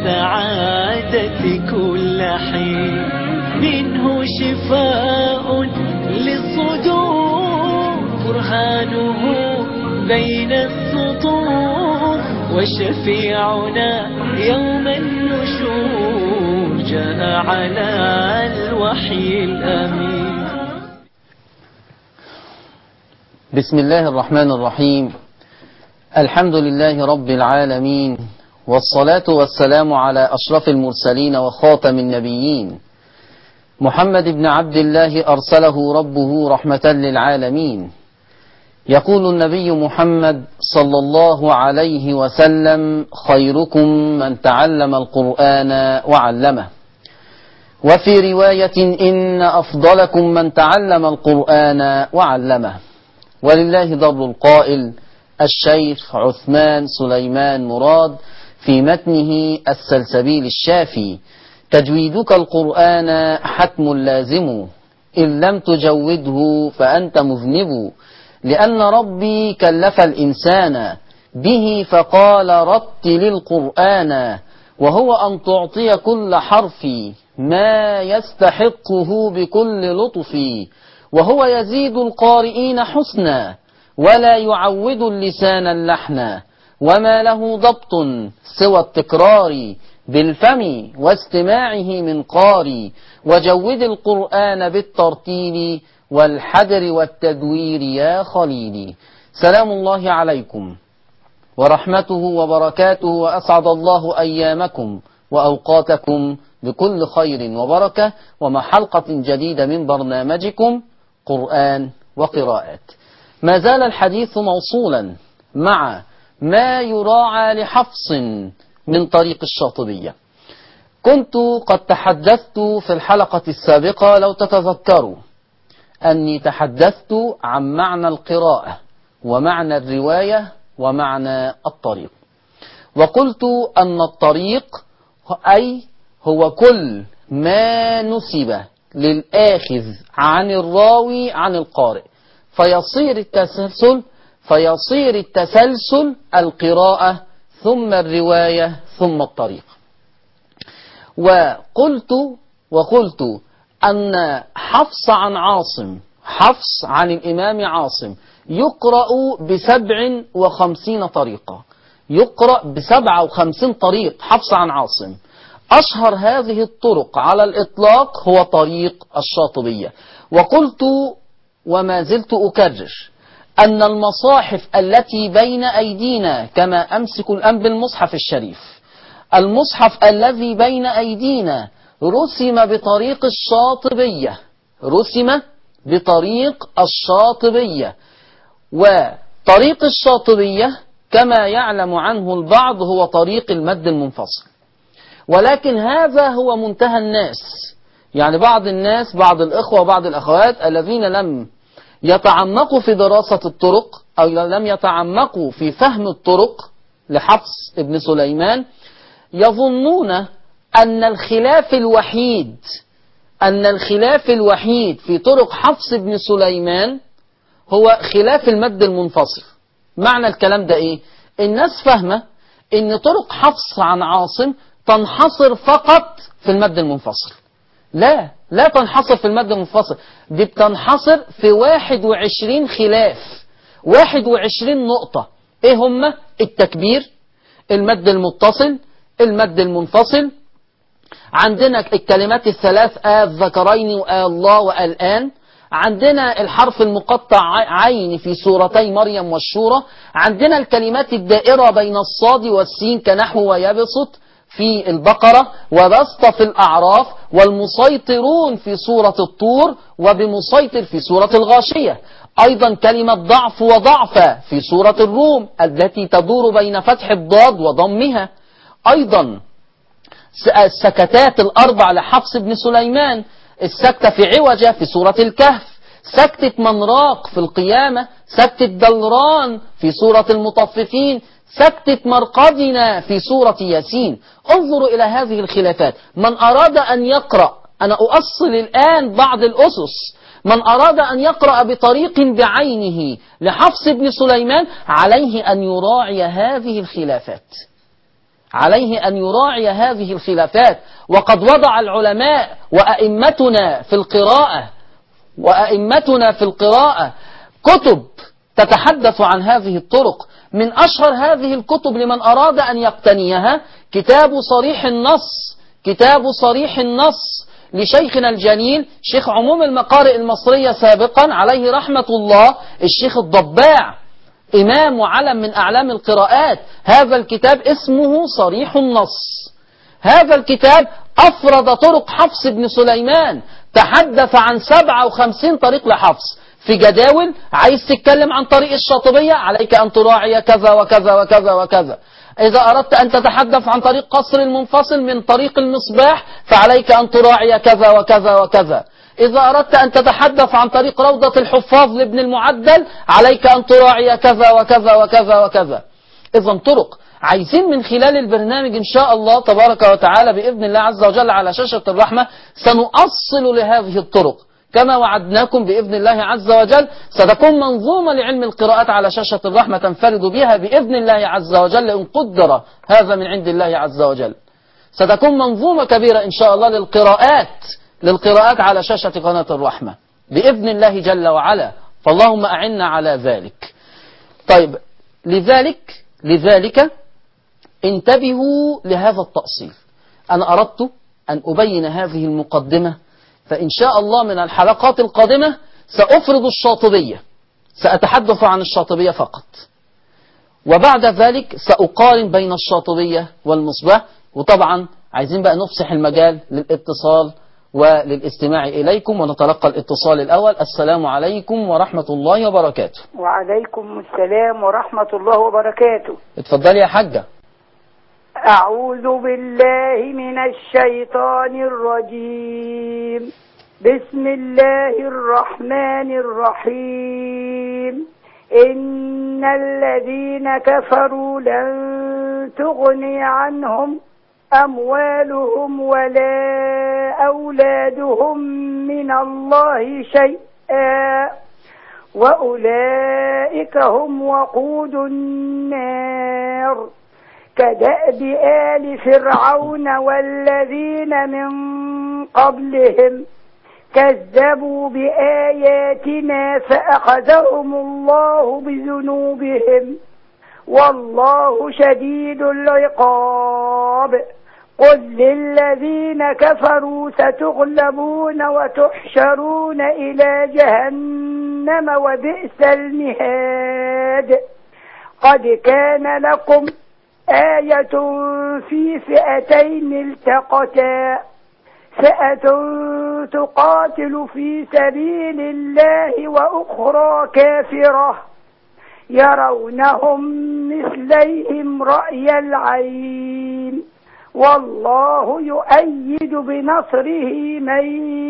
السعادة كل حين، منه شفاء للصدور، برهانه بين السطور، وشفيعنا يوم النشور جاء على الوحي الأمين. بسم الله الرحمن الرحيم. الحمد لله رب العالمين، والصلاة والسلام على أشرف المرسلين وخاتم النبيين، محمد بن عبد الله أرسله ربه رحمة للعالمين. يقول النبي محمد صلى الله عليه وسلم: خيركم من تعلم القرآن وعلمه. وفي رواية: إن أفضلكم من تعلم القرآن وعلمه. ولله در القائل الشيخ عثمان سليمان مراد في متنه السلسبيل الشافي: تجويدك القرآن حتم لازم، إن لم تجوده فأنت مذنب، لأن ربي كلف الإنسان به فقال رتل القرآن، وهو أن تعطي كل حرف ما يستحقه بكل لطف، وهو يزيد القارئين حسنا ولا يعود اللسان اللحنا، وما له ضبط سوى التكرار بالفم واستماعه من قاري، وجود القرآن بالترتيل والحدر والتدوير يا خليلي. سلام الله عليكم ورحمته وبركاته، وأسعد الله أيامكم وأوقاتكم بكل خير وبركة، ومع حلقة جديدة من برنامجكم قرآن وقراءات. ما زال الحديث موصولا مع ما يراعى لحفص من طريق الشاطبية. كنت قد تحدثت في الحلقة السابقة لو تتذكروا أني تحدثت عن معنى القراءة ومعنى الرواية ومعنى الطريق، وقلت أن الطريق أي هو كل ما نسب للآخذ عن الراوي عن القارئ، فيصير التسلسل القراءة ثم الرواية ثم الطريق. وقلت أن حفص عن الإمام عاصم يقرأ ب57 طريقة، يقرأ ب57 طريق حفص عن عاصم. أشهر هذه الطرق على الإطلاق هو طريق الشاطبية. وقلت وما زلت أكرر أن المصاحف التي بين أيدينا، كما أمسك الآن بالمصحف الشريف، المصحف الذي بين أيدينا رسم بطريق الشاطبية، وطريق الشاطبية كما يعلم عنه البعض هو طريق المد المنفصل، ولكن هذا هو منتهى الناس. يعني بعض الإخوة وبعض الأخوات الذين لم يتعمقوا في دراسة الطرق أو لم يتعمقوا في فهم الطرق لحفص ابن سليمان يظنون أن الخلاف الوحيد في طرق حفص ابن سليمان هو خلاف المد المنفصل. معنى الكلام ده إيه؟ الناس فاهمة إن طرق حفص عن عاصم تنحصر فقط في المد المنفصل. لا تنحصر في المد المنفصل، دي بتنحصر في 21 خلاف، 21 نقطة. ايه هم؟ التكبير، المد المتصل، المد المنفصل، عندنا الكلمات الثلاث الذكرين والله والآن، عندنا الحرف المقطع عين في سورتي مريم والشورى، عندنا الكلمات الدائرة بين الصاد والسين كنحو ويبسط في البقرة، وبسط في الأعراف، والمسيطرون في سورة الطور، وبمسيطر في سورة الغاشية. أيضا كلمة ضعف وضعف في سورة الروم التي تدور بين فتح الضاد وضمها. أيضا السكتات الأربع لحفص بن سليمان: السكتة في عوجة في سورة الكهف، سكتة منراق في القيامة، سكتة دلران في سورة المطففين، سكتة مرقدنا في سورة ياسين. انظروا إلى هذه الخلافات. من أراد أن يقرأ، أنا أؤصل الآن بعض الأسس، من أراد أن يقرأ بطريق بعينه لحفص بن سليمان عليه أن يراعي هذه الخلافات، عليه أن يراعي هذه الخلافات. وقد وضع العلماء وأئمتنا في القراءة كتب تتحدث عن هذه الطرق. من أشهر هذه الكتب لمن أراد أن يقتنيها كتاب صريح النص لشيخنا الجليل شيخ عموم المقارئ المصرية سابقا عليه رحمة الله الشيخ الضباع، إمام وعلم من أعلام القراءات. هذا الكتاب اسمه صريح النص. هذا الكتاب أفرد طرق حفص بن سليمان، تحدث عن 57 طريق لحفص في جداول. عايز تتكلم عن طريق الشاطبية عليك أن تراعي كذا وكذا وكذا وكذا. إذا أردت أن تتحدث عن طريق قصر المنفصل من طريق المصباح فعليك أن تراعي كذا وكذا وكذا. إذا أردت أن تتحدث عن طريق روضة الحفاظ لابن المعدل عليك أن تراعي كذا وكذا وكذا وكذا. إذن طرق. عايزين من خلال البرنامج إن شاء الله تبارك وتعالى بإذن الله عز وجل على شاشة الرحمة سنؤصل لهذه الطرق كما وعدناكم بإذن الله عز وجل. ستكون منظومة لعلم القراءات على شاشة الرحمة تنفرد بها بإذن الله عز وجل إن قدر هذا من عند الله عز وجل. ستكون منظومة كبيرة إن شاء الله للقراءات على شاشة قناة الرحمة بإذن الله جل وعلا. فاللهم أعنا على ذلك. طيب، لذلك انتبهوا لهذا التأصيل. أنا أردت أن أبين هذه المقدمة، فإن شاء الله من الحلقات القادمة سأفرض الشاطبية، سأتحدث عن الشاطبية فقط، وبعد ذلك سأقارن بين الشاطبية والمصباح. وطبعا عايزين بقى نفسح المجال للاتصال وللاستماع إليكم، ونتلقى الاتصال الأول. السلام عليكم ورحمة الله وبركاته. وعليكم السلام ورحمة الله وبركاته. اتفضلي يا حاجة. أعوذ بالله من الشيطان الرجيم. بسم الله الرحمن الرحيم. إن الذين كفروا لن تغني عنهم أموالهم ولا أولادهم من الله شيئا وأولئك هم وقود النار. كدأب آل فرعون والذين من قبلهم كذبوا بآياتنا فأخذهم الله بذنوبهم والله شديد العقاب. قل للذين كفروا ستغلبون وتحشرون إلى جهنم وبئس المهاد. قد كان لكم آية في فئتين التقتا، فئة تقاتل في سبيل الله وأخرى كافرة يرونهم مثليهم رأي العين والله يؤيد بنصره من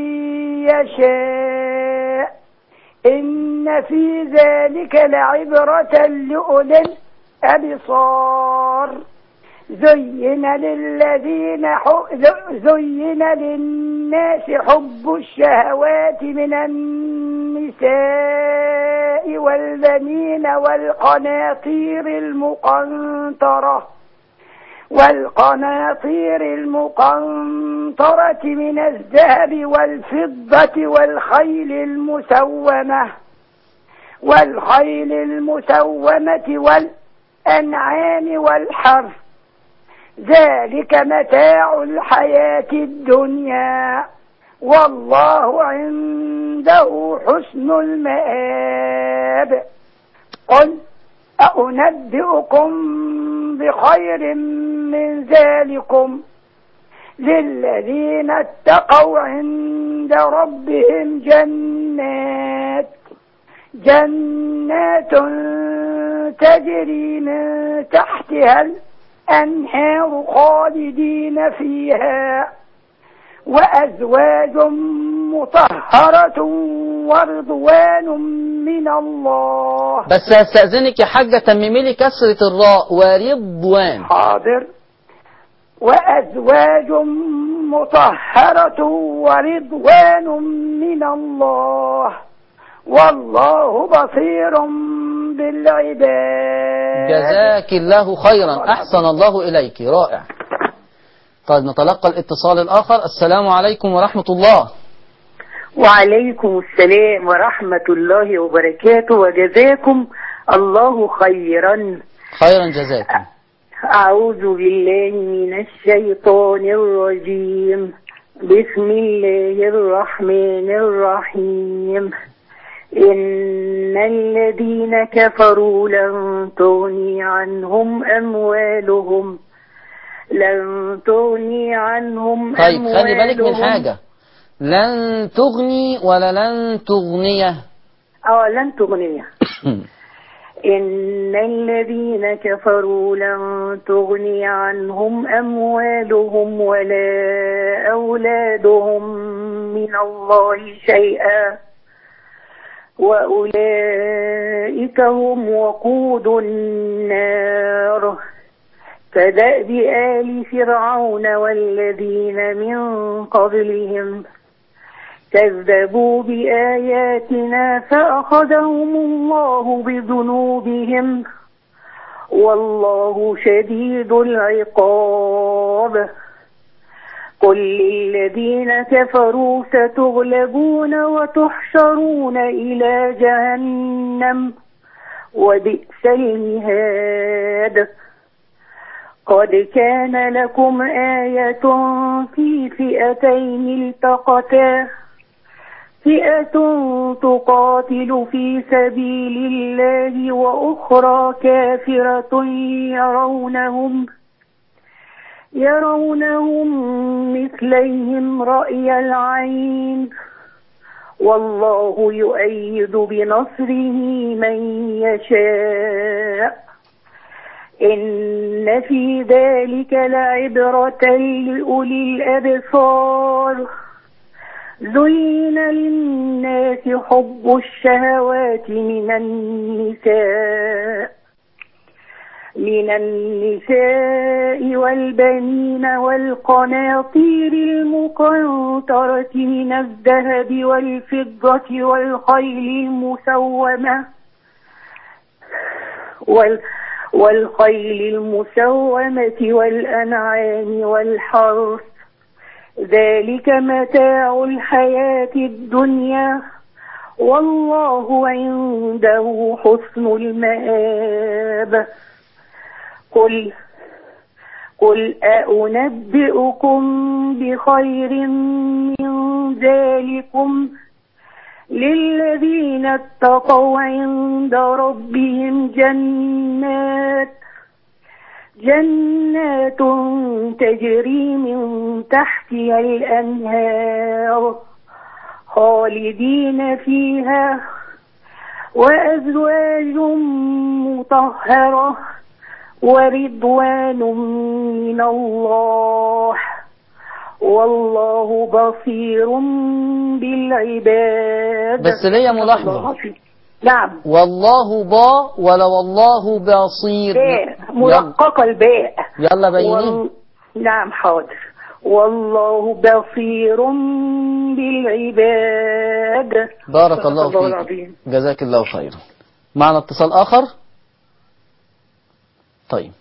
يشاء. إن في ذلك لعبرة لأولي الأبصار. زين للناس حب الشهوات من النساء والبنين والقناطير المقنطرة من الذهب والفضة والخيل المسومة والأنعام والحرث. ذلك متاع الحياة الدنيا والله عنده حسن المآب. قل أنبئكم بخير من ذلكم للذين اتقوا عند ربهم جنات تجري من تحتها الأنهار خالدين فيها وأزواج مطهرة ورضوان من الله. بس هستأذنك يا حاجة تممي لي كسرة الراء ورضوان. حاضر. وأزواج مطهرة ورضوان من الله والله بصير بالعباد. جزاك الله خيرا، أحسن الله إليك، رائع. طيب نتلقى الاتصال الآخر. السلام عليكم ورحمة الله. وعليكم السلام ورحمة الله وبركاته، وجزاكم الله خيرا. خيرا جزاكم. أعوذ بالله من الشيطان الرجيم. بسم الله الرحمن الرحيم. إن الذين كفروا لن تغني عنهم أموالهم طيب خلي بالك من حاجة، لن تغني ولا لن تغنيه؟ لن تغنيه. إن الذين كفروا لن تغني عنهم أموالهم ولا أولادهم من الله شيئا وأولئك هم وقود النار كدأب آل فرعون والذين من قبلهم كذبوا بآياتنا فأخذهم الله بذنوبهم والله شديد العقاب. قل للذين كفروا ستغلبون وتحشرون إلى جهنم وبئس المهاد. قد كان لكم آية في فئتين التقتا، فئة تقاتل في سبيل الله وأخرى كافرة يرونهم مثليهم رأي العين والله يؤيد بنصره من يشاء. إن في ذلك لعبرة لأولي الأبصار. زين للناس حب الشهوات من النساء والبنين والقناطير المقنطرة من الذهب والفضة والخيل المسومة والأنعام والحرث، ذلك متاع الحياة الدنيا والله عنده حسن المآب. قل أنبئكم بخير من ذلكم للذين اتقوا عند ربهم جنات تجري من تحتها الأنهار خالدين فيها وأزواج مطهرة ورضوان من الله والله بصير بالعباد. بس ليا ملاحظة. نعم. والله ولا والله بصير؟ باء مرققة الباء. يلا بيني. نعم حاضر. والله بصير بالعباد. بارك الله فيك، جزاك الله خيرا. معنا اتصال آخر. طيب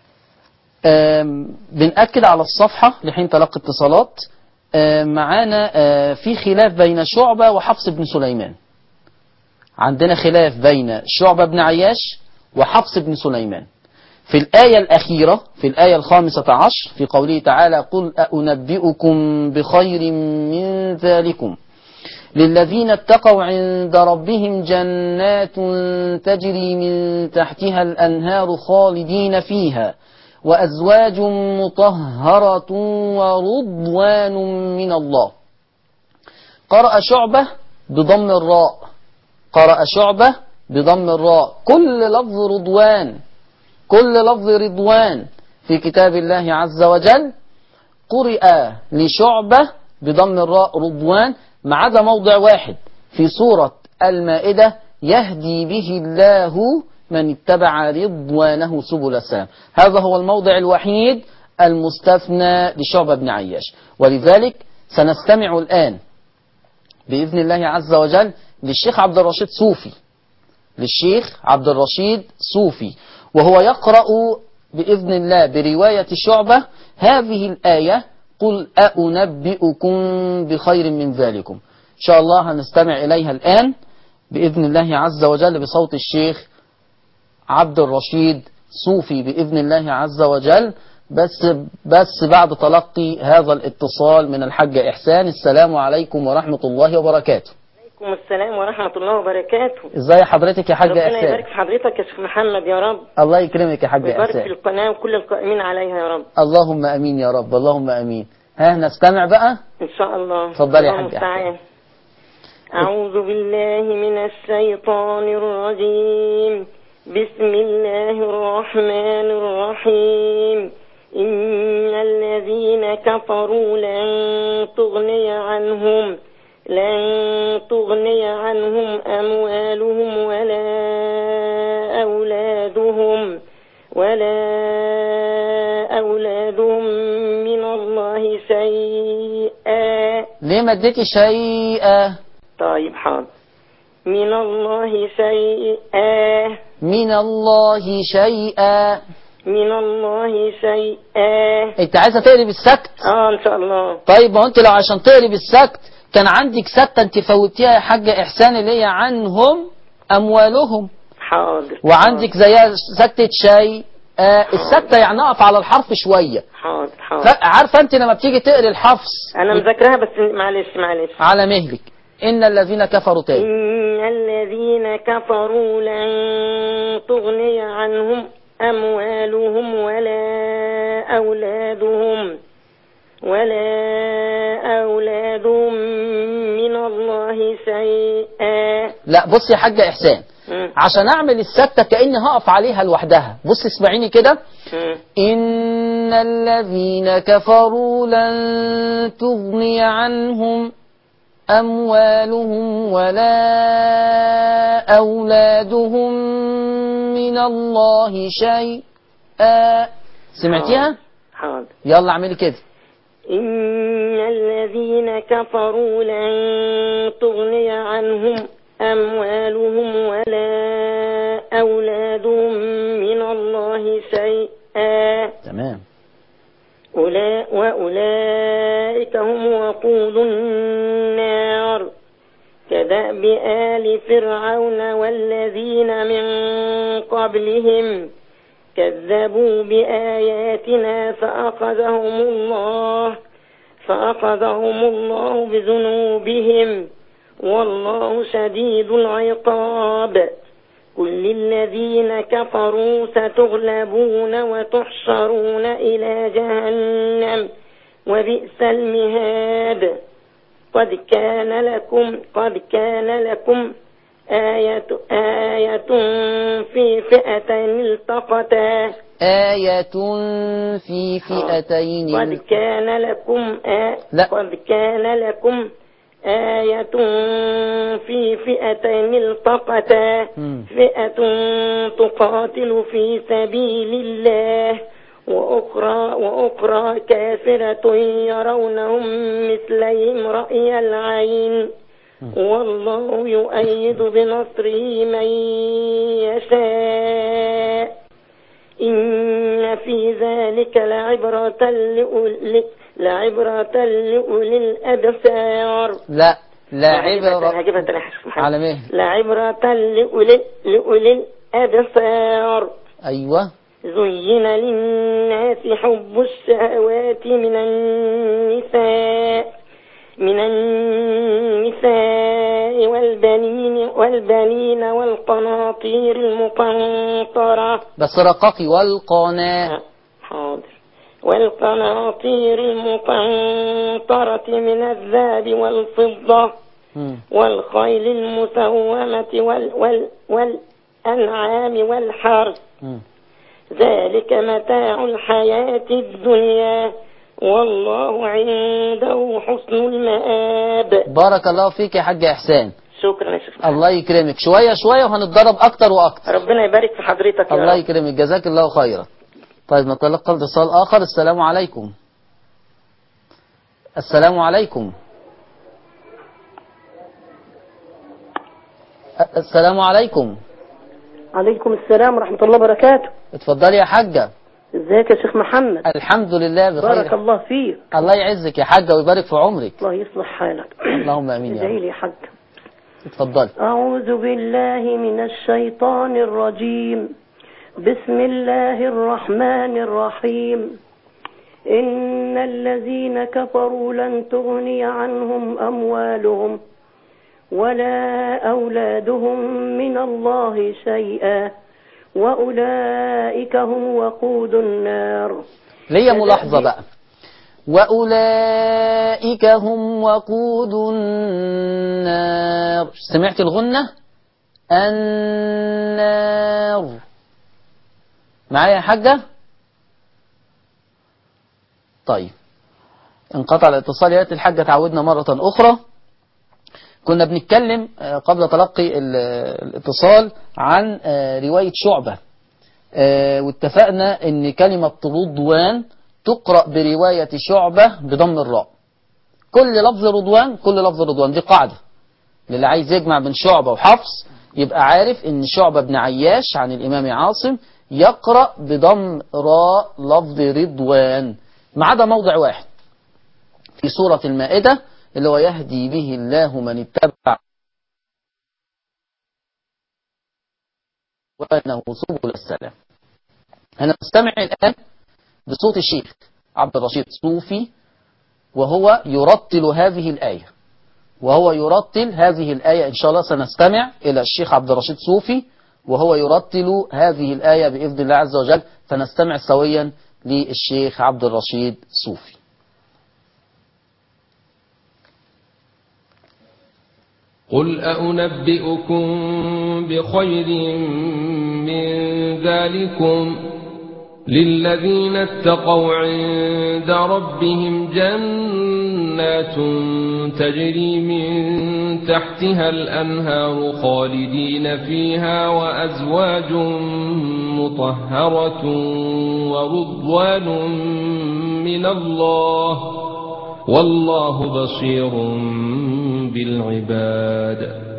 بنأكد على الصفحة لحين تلقي اتصالات. معانا في خلاف بين شعبة وحفص بن سليمان. عندنا خلاف بين شعبة بن عياش وحفص بن سليمان في الآية الأخيرة، في الآية 15 في قوله تعالى: قل أنبئكم بخير من ذلكم للذين اتقوا عند ربهم جنات تجري من تحتها الأنهار خالدين فيها وأزواج مطهرة ورضوان من الله. قرأ شعبة بضم الراء، قرأ شعبة بضم الراء. كل لفظ رضوان في كتاب الله عز وجل قرئ لشعبة بضم الراء رضوان، ما عدا موضع واحد في سورة المائدة: يهدي به الله من اتبع رضوانه سبل السلام. هذا هو الموضع الوحيد المستثنى لشعبة بن عياش. ولذلك سنستمع الآن بإذن الله عز وجل للشيخ عبد الرشيد صوفي للشيخ عبد الرشيد صوفي، وهو يقرأ بإذن الله برواية شعبة هذه الآية: قل أأنبئكم بخير من ذلكم. إن شاء الله هنستمع إليها الآن بإذن الله عز وجل بصوت الشيخ عبد الرشيد صوفي بإذن الله عز وجل، بس بعد تلقي هذا الاتصال من الحاج إحسان. السلام عليكم ورحمة الله وبركاته. وعليكم السلام ورحمة الله وبركاته. ازاي حضرتك يا حاج ربنا إحسان؟ يبارك في حضرتك يا شيخ محمد يا رب. الله يكرمك يا حاج ويبارك إحسان. في القناة وكل القائمين عليها يا رب. اللهم أمين يا رب، اللهم أمين. ها نستمع بقى إن شاء الله. اتفضلي يا الله حاج المستعان. إحسان. أعوذ بالله من الشيطان الرجيم. بسم الله الرحمن الرحيم. إن الذين كفروا لن تغني عنهم أموالهم ولا أولادهم من الله شيئا. ليه ما اديتي شيئا؟ طيب حاضر. من الله شيئا. من الله شيئا. من الله شيئا. انت عايزه تقري بالسكت؟ إن شاء الله. طيب ما هو انت لو عشان تقري بالسكت كان عندك سكتة انت فوتيها يا حاجة إحسان اللي هي عنهم أموالهم. حاضر. وعندك زيها سكتة شيء. السكتة يعني أقف على الحرف شوية. حاضر. عارفة انت لما بتيجي تقري الحفص أنا مذاكرها بس معلش على مهلك. إن الذين كفروا تاني. إن الذين كفروا لن تغني عنهم أموالهم ولا أولادهم من الله شيئا. لا بص يا حاجة إحسان، عشان أعمل السكتة كأني هقف عليها لوحدها. بص اسمعيني كده. إن الذين كفروا لن تغني عنهم أموالهم ولا أولادهم من الله شيئا. سمعتيها؟ حاضر. يلا اعملي كده. إن الذين كفروا لن تغني عنهم أموالهم ولا أولادهم من الله شيئا. تمام. وأولئك هم وقود النار كدأب آل فرعون والذين من قبلهم كذبوا بآياتنا فأخذهم الله بذنوبهم والله شديد العقاب. كل الذين كفروا ستغلبون وتحشرون إلى جهنم وبئس المهاد. قد كان لكم آية في فئتين التقتا. آية في فئتين. قد كان لكم آية في فئتين التقتا. فئة تقاتل في سبيل الله وأخرى كافرة يرونهم مثليهم رأي العين والله يؤيد بنصره من يشاء. إن في ذلك لعبرة لأولي الأبصار. لا عبرة على مهل. لعبرة لأولي الأبصار. أيوة. زين للناس حب الشهوات من النساء والبنين والقناطير المقنطرة. بس رققي حاضر. والقناطير المقنطرة من الذهب والفضة والخيل المسومة والأنعام والحرث. ذلك متاع الحياة الدنيا والله عنده حسن المآب. بارك الله فيك يا حاج إحسان. شكرا يا شيخ. الله يكرمك. شوية وهنتدرب أكتر وأكتر. ربنا يبارك في حضرتك. الله يكرمك، جزاك الله خيرا. طيب نتلقى اتصال آخر. السلام عليكم. السلام عليكم. السلام عليكم. عليكم السلام ورحمة الله وبركاته. اتفضلي يا حاجة. ازيك يا شيخ محمد؟ الحمد لله بخير. بارك الله فيك. الله يعزك يا حاجة ويبارك في عمرك. الله يصلح حالك. اللهم امين يا ادعي رب. لي يا حاج. اتفضلي. أعوذ بالله من الشيطان الرجيم. بسم الله الرحمن الرحيم. إن الذين كفروا لن تغني عنهم أموالهم ولا أولادهم من الله شيئا وأولئك هم وقود النار. ليا ملاحظة بقى. وأولئك هم وقود النار. سمعت الغنة؟ النار. معايا يا حاجة؟ طيب انقطع الاتصال. يا ريت الحاجة تعودنا مرة أخرى. كنا بنتكلم قبل تلقي الاتصال عن رواية شعبة، واتفقنا ان كلمة رضوان تقرأ برواية شعبة بضم الراء. كل لفظ رضوان، كل لفظ رضوان، دي قاعدة للي عايز يجمع بين شعبة وحفص يبقى عارف ان شعبة بن عياش عن الامام عاصم يقرأ بضم راء لفظ رضوان، ما عدا موضع واحد في سورة المائدة اللي هو يهدي به الله من اتبع وأنه سبل السلام. هنستمع الآن بصوت الشيخ عبد الرشيد صوفي وهو يرتل هذه الآية، إن شاء الله سنستمع إلى الشيخ عبد الرشيد صوفي وهو يرتل هذه الآية بإذن الله عز وجل، فنستمع سويا للشيخ عبد الرشيد صوفي. قل أنبئكم بخير من ذلكم للذين اتقوا عند ربهم جنات تجري من تحتها الأنهار خالدين فيها وأزواج مطهرة ورضوان من الله والله بصير بالعباد.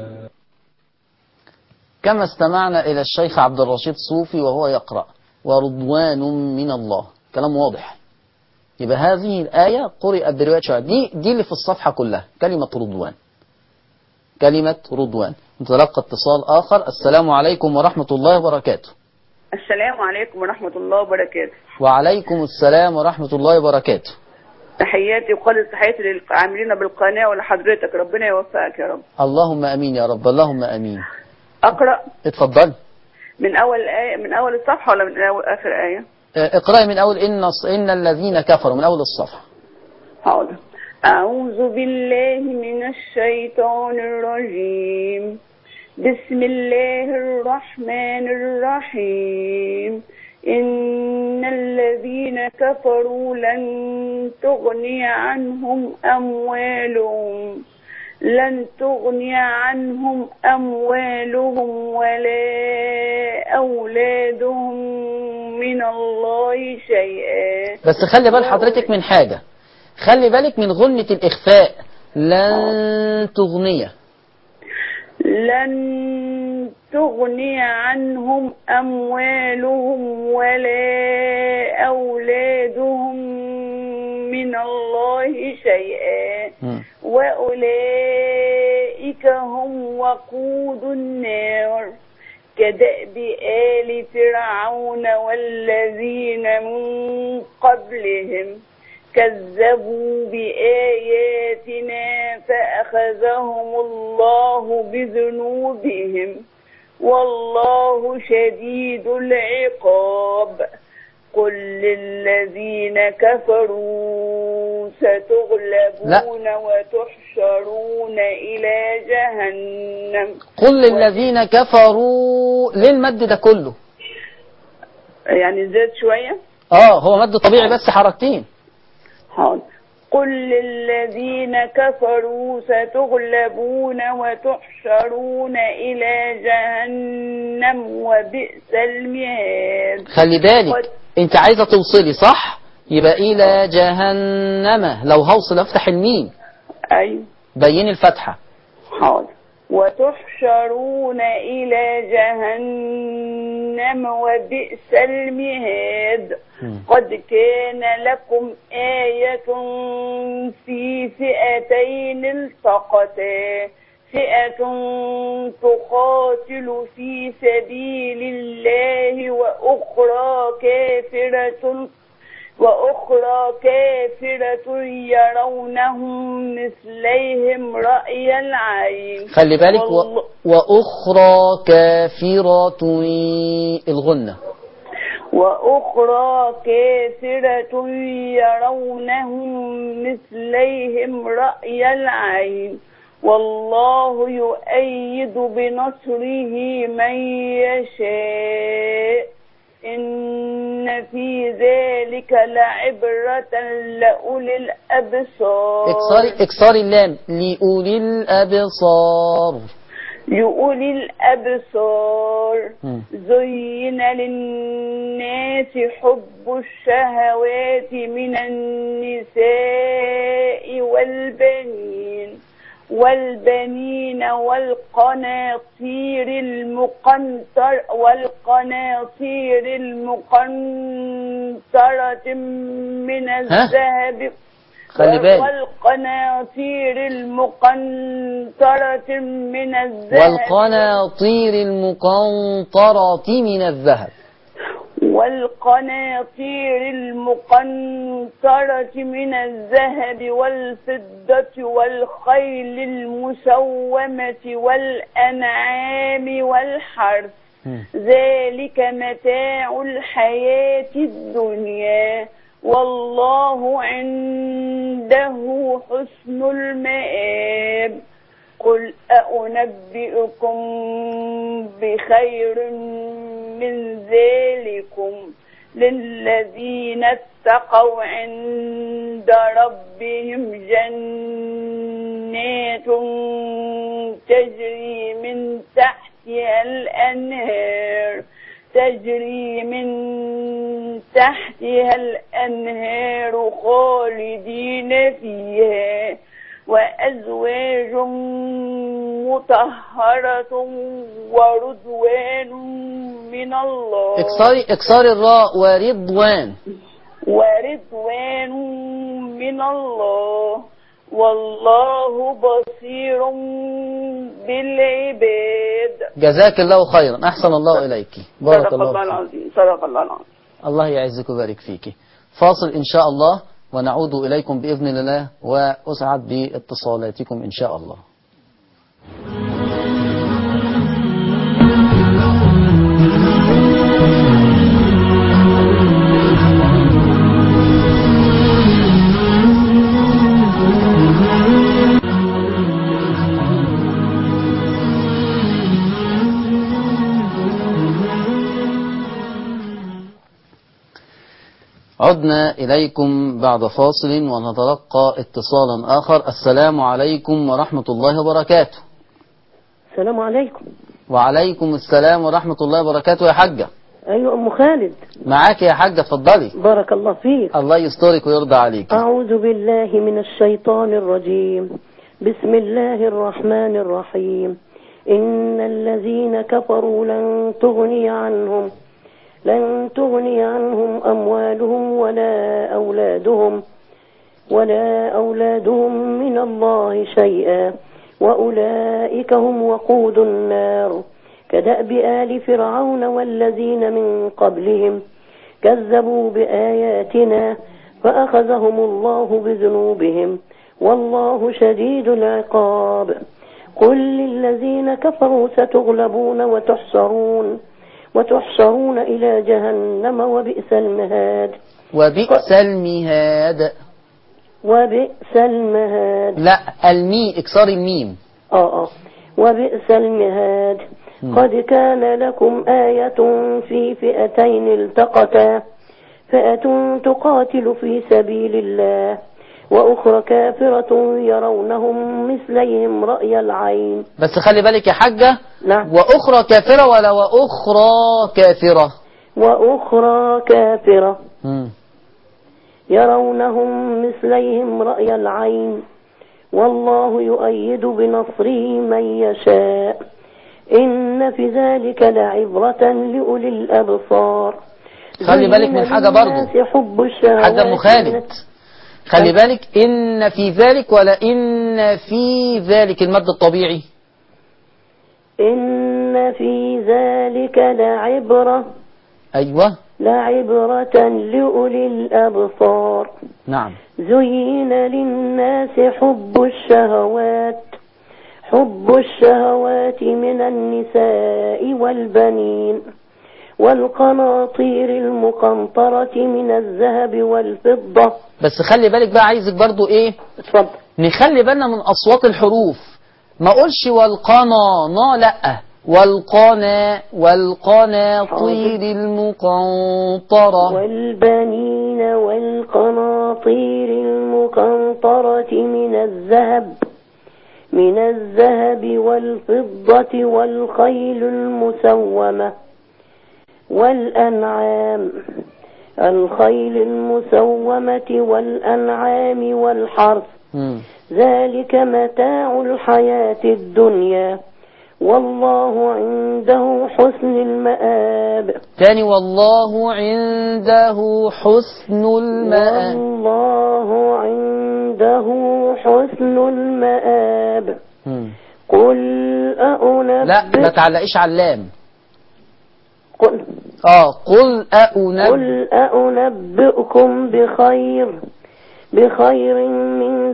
كما استمعنا إلى الشيخ عبد الرشيد صوفي وهو يقرأ ورضوان من الله، كلام واضح. يبقى هذه الآية قرئت برواية شعبة. دي اللي في الصفحة كلها كلمة رضوان. نتلقى اتصال آخر. السلام عليكم ورحمة الله وبركاته. السلام عليكم ورحمة الله وبركاته. وعليكم السلام ورحمة الله وبركاته. تحياتي وخالص تحياتي للعاملين بالقناة ولحضرتك، ربنا يوفقك يا رب. اللهم امين يا رب، اللهم امين. اقرأ. اتفضل. من اول آية، من اول الصفحة ولا من اول اخر آية؟ اقرأي من اول ان الذين كفروا، من اول الصفحة. حاضر. اعوذ بالله من الشيطان الرجيم. بسم الله الرحمن الرحيم. إن الذين كفروا لن تغني عنهم أموالهم ولا أولادهم من الله شيئا. بس خلي بال حضرتك من حاجة، خلي بالك من غنة الإخفاء. لن تغني عنهم أموالهم ولا أولادهم من الله شيئا وأولئك هم وقود النار. كدأب آل فرعون والذين من قبلهم كذبوا بآياتنا فأخذهم الله بذنوبهم والله شديد العقاب. قل للذين كفروا ستغلبون وتحشرون إلى جهنم. قل للذين كفروا، ليه المد ده كله؟ يعني زاد شوية؟ هو مد طبيعي بس حركتين. حاضر. قل للذين كفروا ستغلبون وتحشرون إلى جهنم وبئس المهاد. خلي بالك انت عايزة توصلي صح؟ يبقى إلى جهنم. لو هوصل افتح الميم. أيوة. بين الفتحة. حاضر. وتحشرون إلى جهنم وبئس المهاد. قد كان لكم آية في فئتين التقتا فئة تقاتل في سبيل الله وأخرى كافرة يرونهم مثليهم رأي العين. خلي بالك وأخرى كافرة الغنة. وأخرى كافرة يرونهم مثليهم رأي العين والله يؤيد بنصره من يشاء إن في ذلك لعبرة لأولي الأبصار. اكساري اللام لأولي الأبصار. لأولي الأبصار. زين للناس حب الشهوات من النساء والبنين والقناطير المقنطرة من الذهب والقناطير المقنطرة من الذهب والفضة والخيل المسومة والأنعام والحرث ذلك متاع الحياة الدنيا والله عنده حسن المآب. قل أنبئكم بخير من ذلكم للذين اتقوا عند ربهم جنات تجري من تحتها الأنهار خالدين فيها وأزواج مطهرة ورضوان من الله. اكسار الراء ورضوان من الله والله بصير بالعباد. جزاك الله خيرا. أحسن الله إليك. بارك الله فيك. صدق الله العظيم. الله يعزك ويبارك فيك. فاصل إن شاء الله ونعود إليكم بإذن الله وأسعد باتصالاتكم إن شاء الله. عدنا إليكم بعد فاصل ونتلقى اتصالا آخر. السلام عليكم ورحمة الله وبركاته. السلام عليكم. وعليكم السلام ورحمة الله وبركاته. يا حاجة. أيوة أم خالد. معاك يا حاجة، اتفضلي. بارك الله فيك. الله يسترك ويرضى عليك. أعوذ بالله من الشيطان الرجيم. بسم الله الرحمن الرحيم. إن الذين كفروا لن تغني عنهم أموالهم ولا أولادهم من الله شيئا وأولئك هم وقود النار. كدأب آل فرعون والذين من قبلهم كذبوا بآياتنا فأخذهم الله بذنوبهم والله شديد العقاب. قل للذين كفروا ستغلبون وتحشرون إلى جهنم وبئس المهاد. وبئس المهاد. لا اكسار الميم. وبئس المهاد. قد كان لكم آية في فئتين التقتا فئة تقاتل في سبيل الله وأخرى كافرة يرونهم مثليهم رأي العين. بس خلي بالك يا حاجة. نعم. وأخرى كافرة ولا وأخرى كافرة؟ وأخرى كافرة يرونهم مثليهم رأي العين والله يؤيد بنصره من يشاء إن في ذلك لعبرة لأولي الأبصار. خلي بالك من حاجة برضو، حب الشهوات حاجة مخالد، خلي بالك إن في ذلك ولا إن في ذلك المد الطبيعي. إن في ذلك لعبرة. أيوة، لعبرة لأولي الأبصار. نعم. زين للناس حب الشهوات من النساء والبنين والقناطير المقنطرة من الذهب والفضة. بس خلي بالك بقى، عايزك برضو ايه، اتفضل. نخلي بالنا من أصوات الحروف، ما قولش والقنا لأ، والقناطير المقنطرة والبنين والقناطير المقنطرة من الذهب والفضة والخيل المسومة والأنعام والأنعام والحرث ذلك متاع الحياة الدنيا والله عنده حسن المآب. تاني، والله عنده حسن المآب. والله عنده حسن المآب. قل أأنبئ. لا، ما تعلقيش على اللام. قل قل أأنبئكم بخير من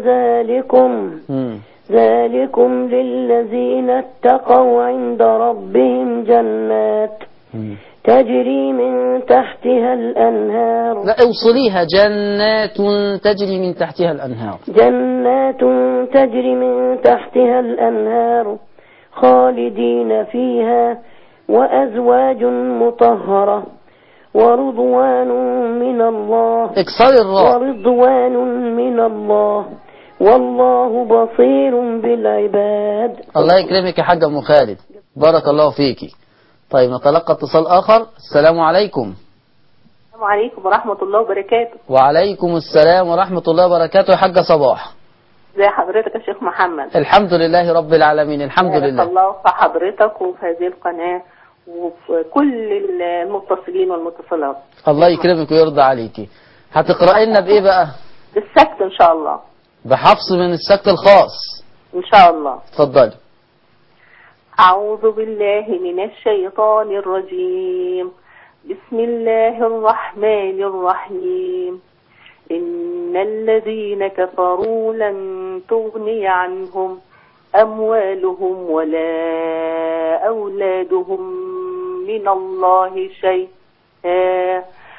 ذلكم للذين اتقوا عند ربهم جنات تجري من تحتها الأنهار. لا، اوصليها، جنات تجري من تحتها الأنهار. جنات تجري من تحتها الأنهار خالدين فيها وأزواج مطهرة ورضوان من الله. اكسر الراء. ورضوان من الله والله بصير بالعباد. الله يكرمك يا حاجة أم خالد، بارك الله فيكي. طيب نتلقى اتصال آخر. السلام عليكم. السلام عليكم ورحمة الله وبركاته. وعليكم السلام ورحمة الله وبركاته يا حاجة صباح. ازي حضرتك يا شيخ محمد؟ الحمد لله رب العالمين، الحمد لله. الله في حضرتك وفي هذه القناة وفي كل المتصلين والمتصلات. الله يكرمك ويرضى عليكي. هتقرأي لنا بإيه بقى؟ بالسكت إن شاء الله. بحفص من السكت الخاص إن شاء الله. اتفضلي. أعوذ بالله من الشيطان الرجيم. بسم الله الرحمن الرحيم. إن الذين كفروا لن تغني عنهم أموالهم ولا أولادهم من الله شيئا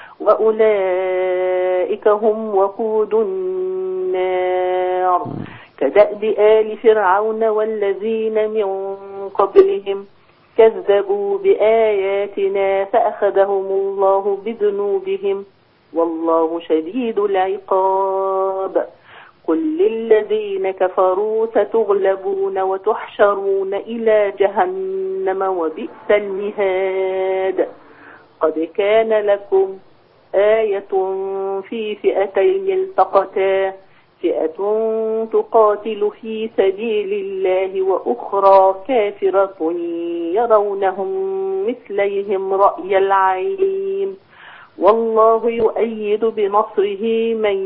وأولئك هم وقود النار كدأب آل فرعون والذين من قبلهم كذبوا بآياتنا فأخذهم الله بذنوبهم والله شديد العقاب. قل للذين كفروا ستغلبون وتحشرون إلى جهنم وبئس المهاد. قد كان لكم آية في فئتين التقتا فئة تقاتل في سبيل الله وأخرى كافرة يرونهم مثليهم رأي العين والله يؤيد بنصره من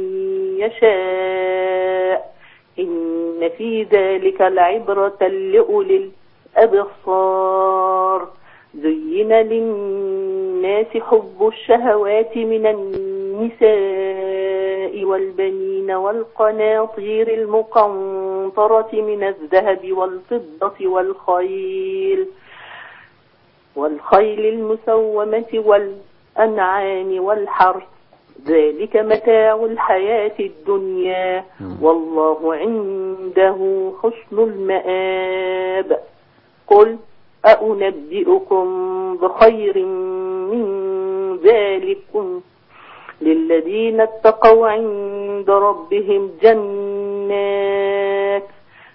يشاء إن في ذلك لعبرة لأولي الأبصار. زين للناس حب الشهوات من النساء والبنين والقناطير المقنطرة من الذهب والفضة والخيل المسومة والأنعام والحرث ذلك متاع الحياة الدنيا والله عنده حسن المآب. قل أأنبئكم بخير من ذلكم للذين اتقوا عند ربهم جنات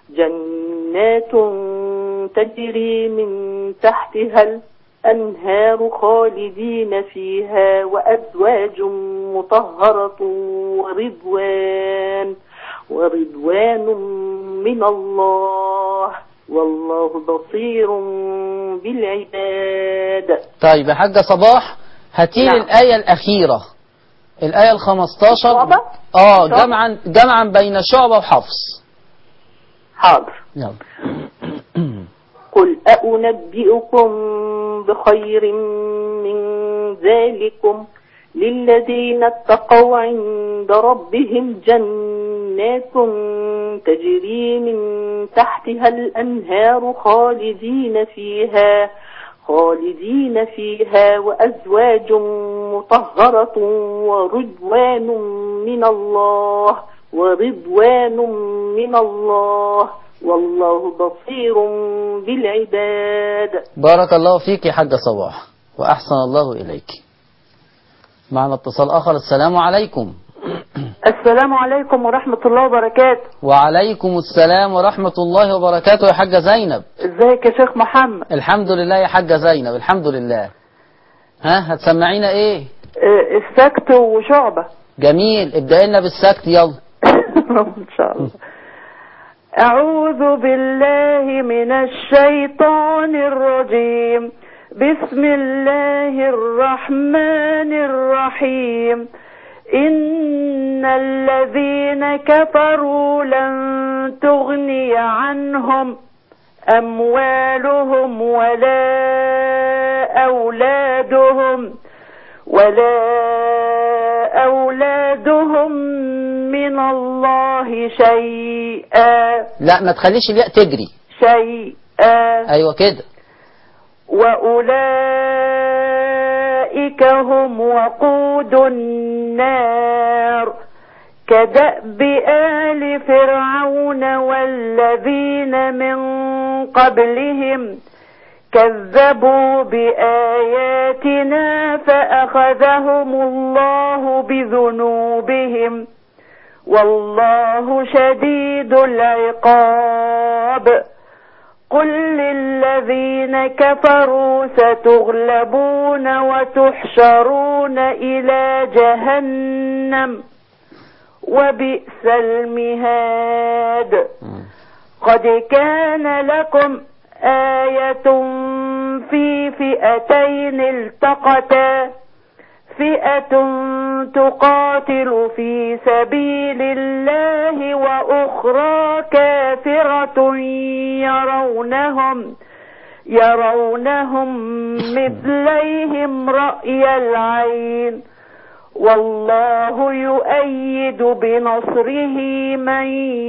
تجري من تحتها الأنهار خالدين فيها وأزواج مطهرة ورضوان من الله والله بصير بالعباد. طيب يا حاجة صباح، هاتيلي نعم. الآية الأخيرة، الآية 15. شعبة؟ جمعا بين شعبة وحفص. حاضر. يلا. قل أنبئكم بخير من ذلكم للذين اتقوا عند ربهم جنات تجري من تحتها الأنهار خالدين فيها وأزواج مطهرة ورضوان من الله والله بصير بالعباد. بارك الله فيك يا حاجة صباح وأحسن الله إليك. معنا اتصال آخر. السلام عليكم. السلام عليكم ورحمة الله وبركاته. وعليكم السلام ورحمة الله وبركاته يا حاجة زينب. ازيك يا شيخ محمد؟ الحمد لله يا حاجة زينب، الحمد لله. ها هتسمعينا ايه؟ السكت وشعبة. جميل، ابدأ لنا بالسكت يلا. ان شاء الله. أعوذ بالله من الشيطان الرجيم. بسم الله الرحمن الرحيم. إن الذين كفروا لن تغني عنهم أموالهم ولا أولادهم من الله شيئا. لا ما تخليش الياء تجري. شيئا. أيوة كده. وأولئك هم وقود النار كدأب آل فرعون والذين من قبلهم كذبوا بآياتنا فأخذهم الله بذنوبهم والله شديد العقاب. قل للذين كفروا ستغلبون وتحشرون إلى جهنم وبئس المهاد. قد كان لكم آية في فئتين التقتا فئة تقاتل في سبيل الله وأخرى كافرة يرونهم مثليهم رأي العين والله يؤيد بنصره من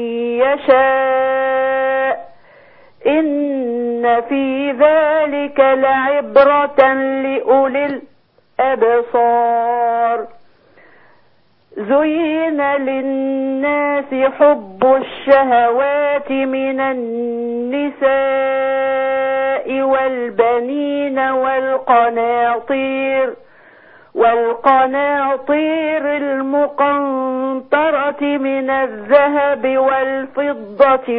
يشاء إن في ذلك لعبرة لأولي الأبصار. زين للناس حب الشهوات من النساء والبنين والقناطير المقنطرة من الذهب والفضة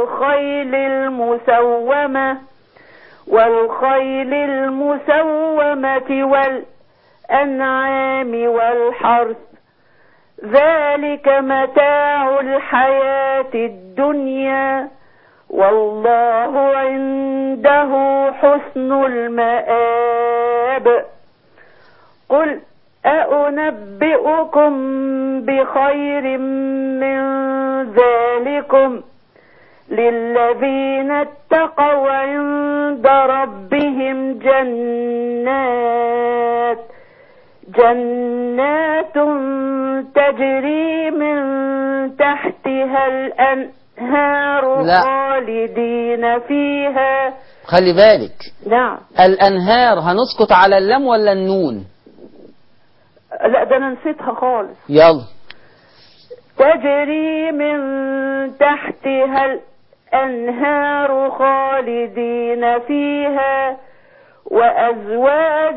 والخيل المسومة والأنعام والحرث ذلك متاع الحياة الدنيا والله عنده حسن المآب. قل أنبئكم بخير من ذلكم للذين اتقوا عند ربهم جنات تجري من تحتها الأنهار خالدين فيها. خلي بالك. نعم. الأنهار هنسكت على اللام ولا النون؟ لا ده أنا نسيتها خالص. يلا. تجري من تحتها الأنهار خالدين فيها وأزواج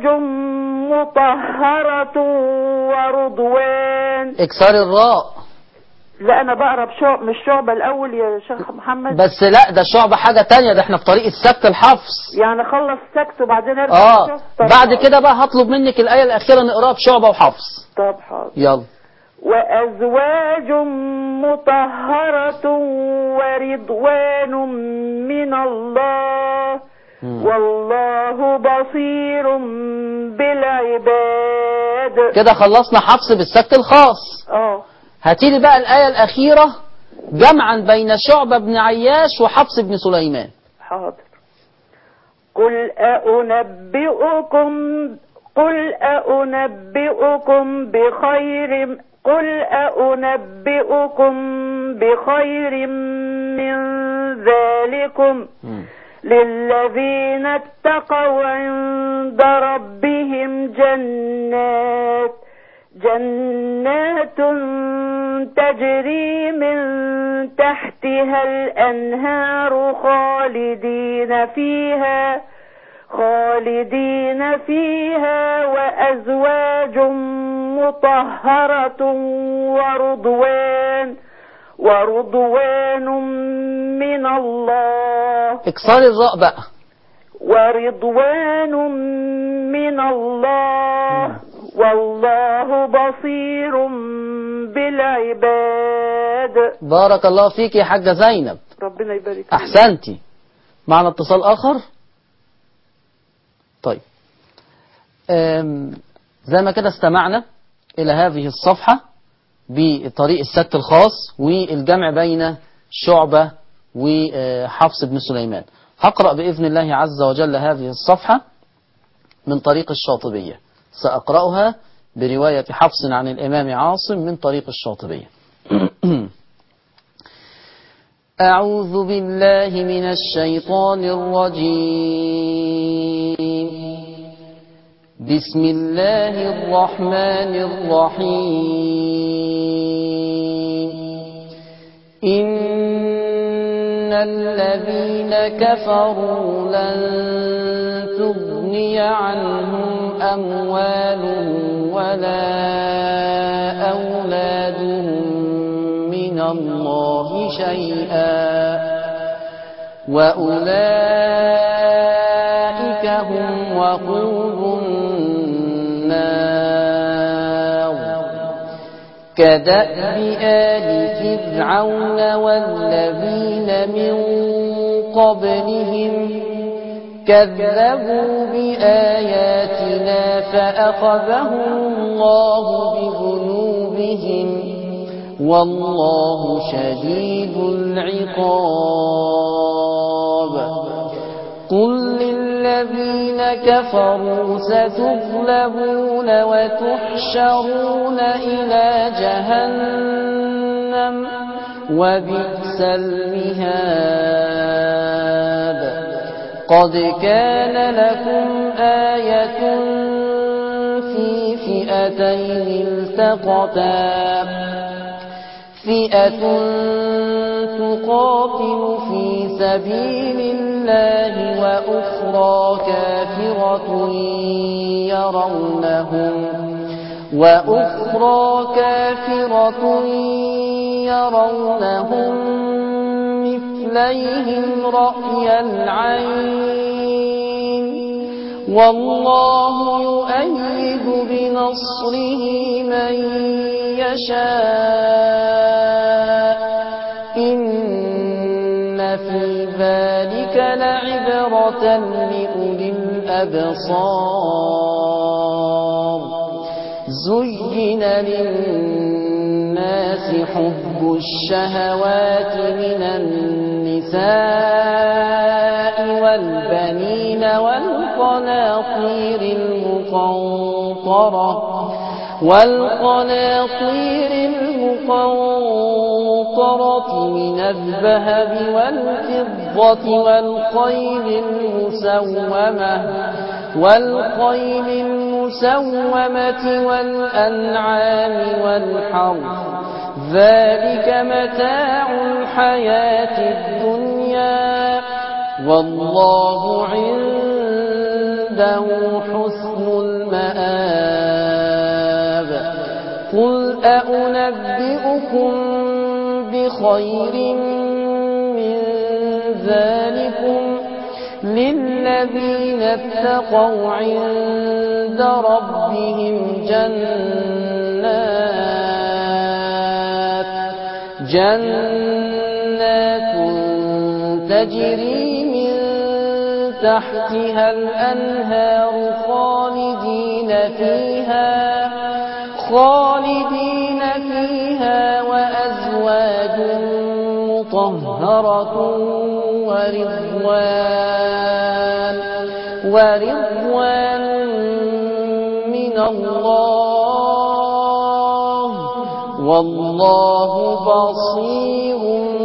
مطهرة ورضوان. اكسر الراء. لا أنا بقرا مش شعبة الأول يا شيخ محمد. بس لا ده شعبة حاجة تانية، ده احنا في طريق السكت الحفص. يعني خلص سكت وبعدين ارجع. بعد كده بقى هطلب منك الآية الأخيرة نقراها بشعبة وحفص. طب حاضر. يلا. وأزواج مطهرة ورضوان من الله والله بصير بالعباد. كده خلصنا حفص بالسكت الخاص. هاتيلي بقى الآية الأخيرة جمعا بين شعبة بن عياش وحفص بن سليمان. حاضر. قل أنبئكم بخير من ذلكم للذين اتقوا عند ربهم جنات تجري من تحتها الأنهار خالدين فيها وأزواج مطهرة ورضوان من الله. اكسار الراء بقى. ورضوان من الله والله بصير بالعباد. بارك الله فيك يا حاجة زينب. ربنا يبارك فيك. أحسنتي. معنا اتصال آخر. طيب زي ما كده استمعنا إلى هذه الصفحة بطريق السكت الخاص والجمع بين شعبة وحفص بن سليمان. هقرأ بإذن الله عز وجل هذه الصفحة من طريق الشاطبية. سأقرأها برواية حفص عن الإمام عاصم من طريق الشاطبية. أعوذ بالله من الشيطان الرجيم. بسم الله الرحمن الرحيم. إن الذين كفروا لن تغني عنهم أموالهم ولا أولادهم من الله شيئا وأولئك هم وقود النار. كدأب آل فرعون والذين من قبلهم كذبوا بآياتنا فأخذهم الله بذنوبهم والله شديد العقاب. قل للذين كفروا ستغلبون وتحشرون إلى جهنم وبئس المهاد. قد كان لكم آية في فئتين التقتا فئة تقاتل في سبيل الله وأخرى كافرة يرونهم مثليهم رأي العين والله يؤيد بنصره من يشاء إن في ذلك لعبرة لأولي الأبصار. زين للناس حب الشهوات من النساء والبنين والقناطير المقنطرة من الذهب والفضة والخيل المسومة والأنعام والحرث ذلك متاع الحياة الدنيا والله عنده حسن المآب. قل أنبئكم بخير من ذلكم للذين اتقوا عند ربهم جنات تجري من تحتها الأنهار خالدين فيها وأزواج مطهرة ورضوان من الله والله بصير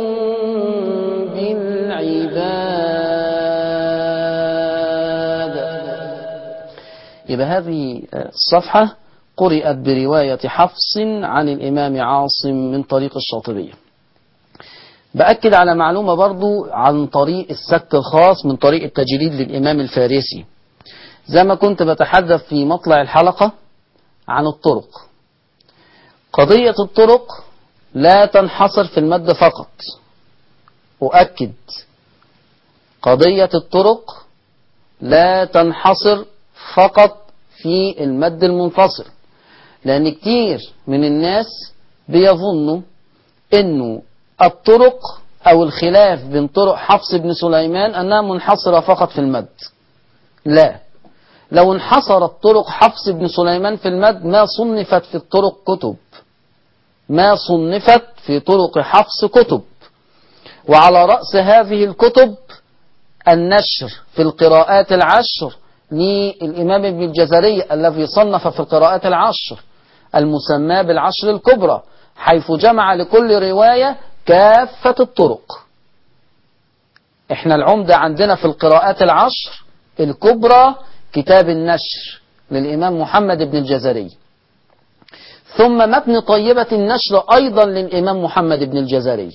بالعباد. يبقى هذه الصفحة قرأت برواية حفص عن الإمام عاصم من طريق الشاطبية. بأكد على معلومة برضو عن طريق السك الخاص من طريق التجريد للإمام الفارسي. زي ما كنت بتحدث في مطلع الحلقة عن الطرق، قضية الطرق لا تنحصر في المد فقط. أؤكد، قضية الطرق لا تنحصر فقط في المد المنفصل، لأن كتير من الناس بيظنوا أنه الطرق أو الخلاف بين طرق حفص بن سليمان أنها منحصرة فقط في المد. لا، لو انحصرت طرق حفص بن سليمان في المد ما صنفت في الطرق كتب، ما صنفت في طرق حفص كتب. وعلى رأس هذه الكتب النشر في القراءات العشر للإمام ابن الجزري الذي صنف في القراءات العشر المسمى بالعشر الكبرى، حيث جمع لكل رواية كافة الطرق. احنا العمدة عندنا في القراءات العشر الكبرى كتاب النشر للإمام محمد بن الجزري، ثم متن طيبة النشر أيضا للإمام محمد بن الجزري،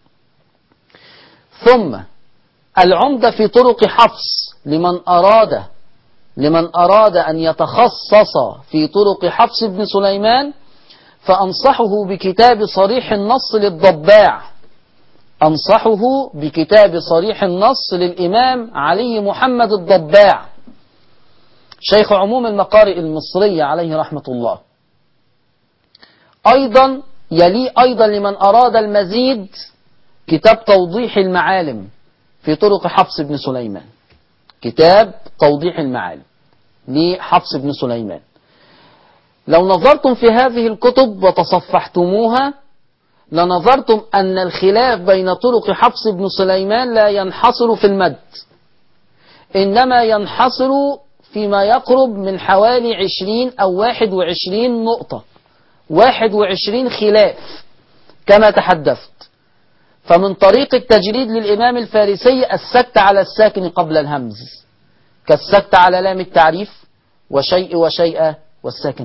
ثم العمدة في طرق حفص لمن أراد أن يتخصص في طرق حفص بن سليمان، فأنصحه بكتاب صريح النص للضباع، أنصحه بكتاب صريح النص للإمام علي محمد الضباع شيخ عموم المقارئ المصرية عليه رحمة الله. أيضا يلي أيضا لمن أراد المزيد كتاب توضيح المعالم في طرق حفص بن سليمان، كتاب توضيح المعالم لحفص بن سليمان. لو نظرتم في هذه الكتب وتصفحتموها لنظرتم أن الخلاف بين طرق حفص بن سليمان لا ينحصر في المد، إنما ينحصر فيما يقرب من حوالي 20 أو 21 نقطة، 21 خلاف كما تحدثت. فمن طريق التجريد للإمام الفارسي السكت على الساكن قبل الهمز، كالسكت على لام التعريف وشيء والساكن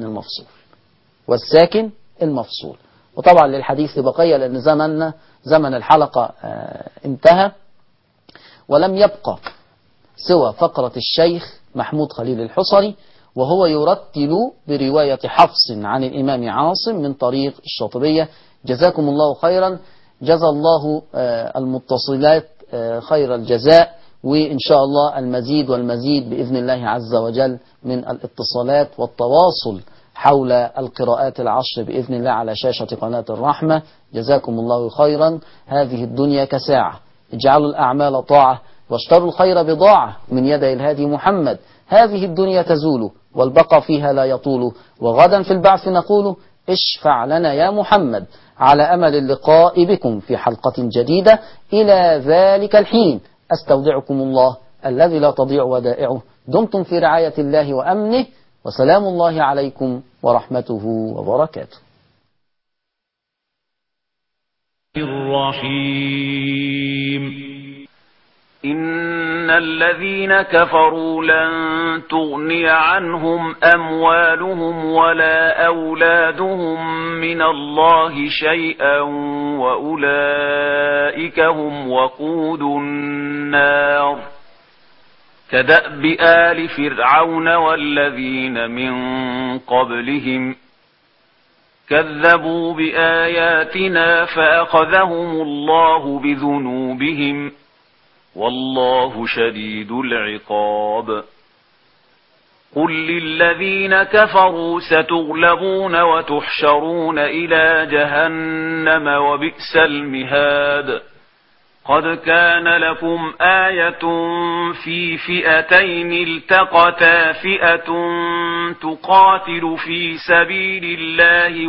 المفصول. وطبعا للحديث بقية لأن زمن الحلقة انتهى، ولم يبقى سوى فقرة الشيخ محمود خليل الحصري وهو يرتل برواية حفص عن الإمام عاصم من طريق الشاطبية. جزاكم الله خيرا، جزى الله المتصلات خير الجزاء، وإن شاء الله المزيد والمزيد بإذن الله عز وجل من الاتصالات والتواصل حول القراءات العشر بإذن الله على شاشة قناة الرحمة. جزاكم الله خيرا. هذه الدنيا كساعة، اجعلوا الأعمال طاعة واشتروا الخير بضاعة من يدي الهادي محمد. هذه الدنيا تزول والبقى فيها لا يطول، وغدا في البعث نقول اشفع لنا يا محمد. على أمل اللقاء بكم في حلقة جديدة. إلى ذلك الحين أستودعكم الله الذي لا تضيع ودائعه. دمتم في رعاية الله وأمنه، وسلام الله عليكم ورحمته وبركاته. الرحيم. إن الذين كفروا لن تغني عنهم أموالهم ولا أولادهم من الله شيئا وأولئك هم وقود النار. كدأب آل فرعون والذين من قبلهم كذبوا بآياتنا فأخذهم الله بذنوبهم والله شديد العقاب. قل للذين كفروا ستغلبون وتحشرون إلى جهنم وبئس المهاد. قد كان لكم آية في فئتين التقتا فئة تقاتل في سبيل الله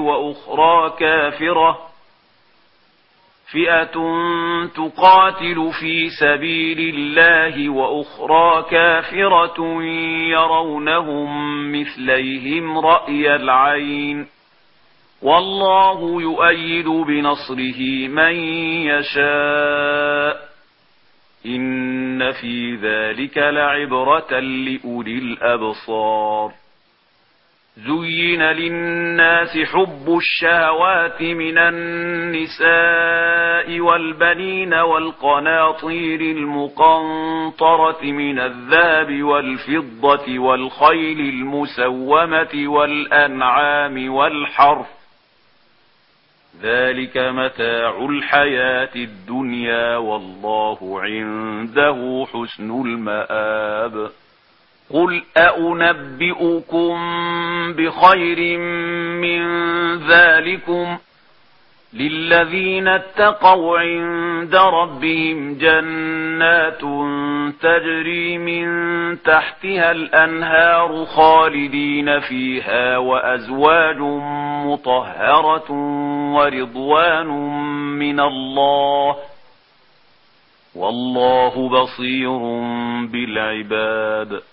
وأخرى كافرة يرونهم مثليهم رأي العين والله يؤيد بنصره من يشاء إن في ذلك لعبرة لأولي الأبصار زين للناس حب الشهوات من النساء والبنين والقناطير المقنطرة من الذهب والفضة والخيل المسومة والأنعام والحرث ذلك متاع الحياة الدنيا والله عنده حسن المآب قل أنبئكم بخير من ذلكم للذين اتقوا عند ربهم جنات تجري من تحتها الأنهار خالدين فيها وأزواج مطهرة ورضوان من الله والله بصير بالعباد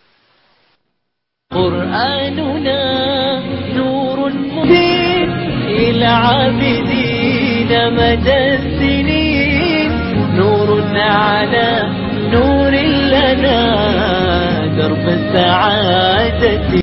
قرآننا نور مبين إلى عابدين مدى السنين نور على نور لنا درب السعادة